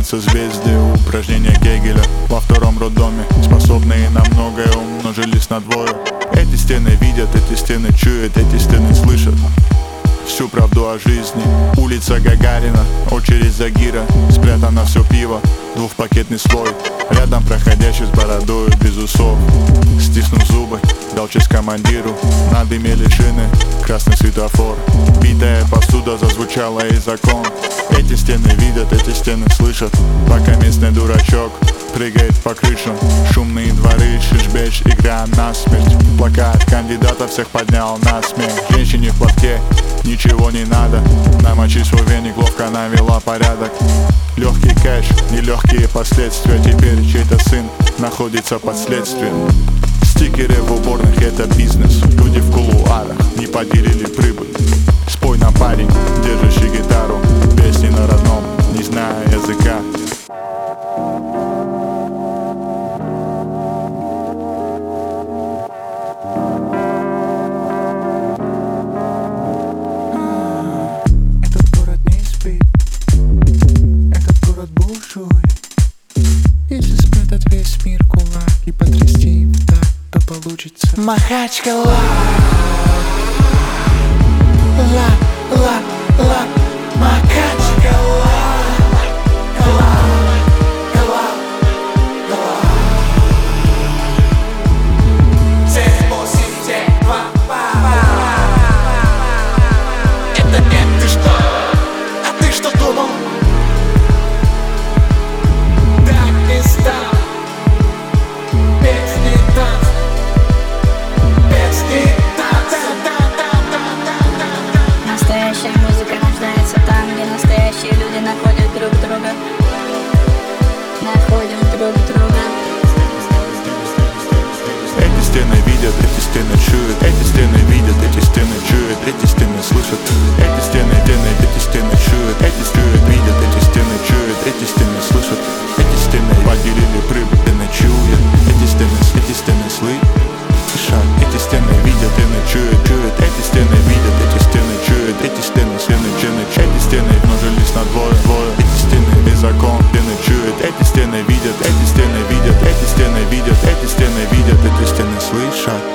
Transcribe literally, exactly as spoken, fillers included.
созвездия, упражнения Кегеля во втором роддоме, способные на многое, умножились на двое. Эти стены видят, эти стены чуют, эти стены слышат всю правду о жизни. Улица Гагарина, очередь Загира, спрятано все пиво, двухпакетный слой. Рядом проходящий с бородою без усов, стиснув зубы, дал честь командиру. Надымели шины, красный светофор, битая посуда зазвучала и закон. Эти стены видят, эти стены слышат, пока местный дурачок прыгает по крышам. Шумные дворы, шишбеч, игра на смерть. Плакат кандидата всех поднял на смех. Женщине в платке ничего не надо, намочив свой веник, ловко навела порядок. Легкий кэш, нелегкие последствия. Теперь чей-то сын находится под следствием. Стикеры в уборных — это бизнес. Люди в кулуарах не поделили прибыль. Спой нам, парень, держащий гитару, песни на родном, не зная языка. Если спрятать весь мир в кулак и потрясти им так, то получится Махачкала. Ла, ла, ла, Махачкала. Ла, ла, ла. семь, восемь, семь, два, это нет, ты что? А ты что думал? Настоящая музыка рождается там, где настоящие люди находят друг друга. Находим друг друга. Эти стены видят, эти стены чуют, эти стены видят, эти стены чуют, эти стены слышат. Эти стены, стены, эти стены чуют, эти стены видят, эти стены чуют, эти стены слышат. Эти стены поделили прибыль, стены чуют, эти стены, эти стены слышат. Эти стены видят, стены чуют, чуют, эти стены видят, эти стены чуют, эти стены, стены, стены, эти стены множились на двое, двое. Эти стены без закон, стены чуют, эти стены видят, эти стены видят, эти стены видят, эти стены видят, эти стены слышат.